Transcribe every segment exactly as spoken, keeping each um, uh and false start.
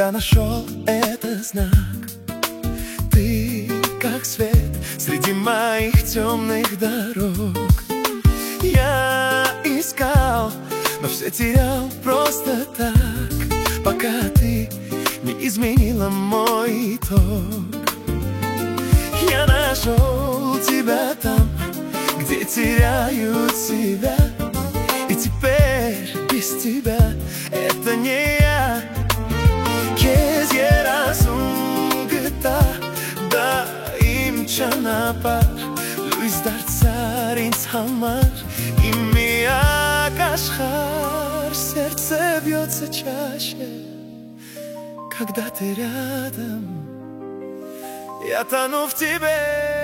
тебя нашел, это знак. Ты как свет среди моих темных дорог. Я искал, но все терял просто так, пока ты не изменила мой итог. Я нашел тебя там, где теряют себя, и теперь без тебя это не я. Quisiera sungita da imchana par Luis Dartsar инсхамар и мия кашхар. Сердце бьется чаще, когда ты рядом. Я тону в тебе.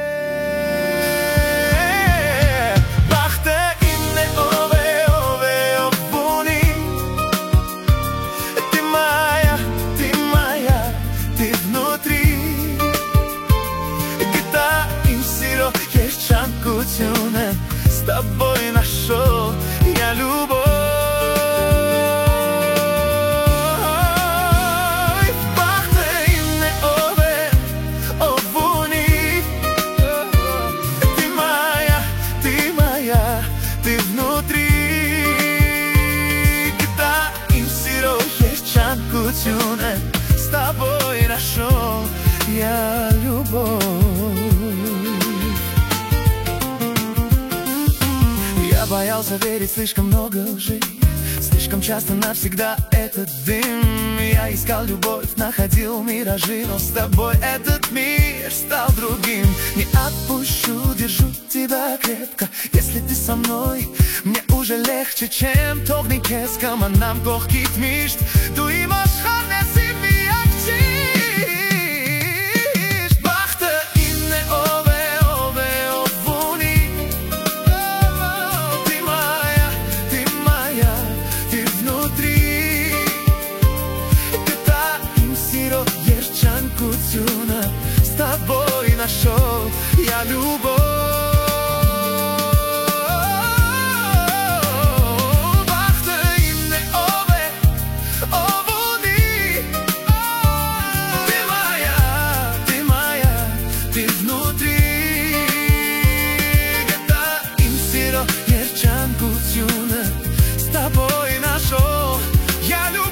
С тобой нашел я любовь. Бахте инне ове овуни. Ты моя, ты моя, ты внутри. Когда им сиро есть чанку тюне, с тобой нашел я любовь. Боялся верить, слишком много лжи, слишком часто навсегда этот дым. Я искал любовь, находил миражи, но с тобой этот мир стал другим. Не отпущу, держу тебя крепко. Если ты со мной, мне уже легче, чем тогни кескам. А нам кохкит мишт, дуй мошхан не сими акчи. С тобой нашел я любовь. Бахте инне ове овуни. Ты моя, ты моя, ты внутри. Когда им сиро ерчанку тюна, с тобой нашел я любовь.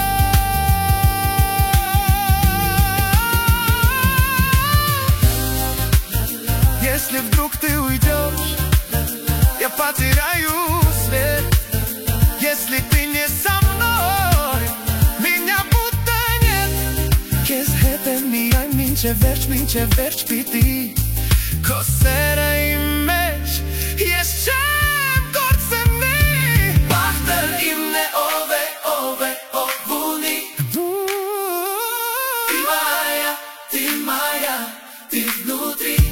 Если вдруг ты уйдешь, я потеряю свет. Если ты не со мной, меня будто нет. Кезхете мия минче верч, минче верч пити. Косера и меч, есть чем горце мне. Бахтер имне ове, ове, овуни. Ты моя, ты моя, ты внутри.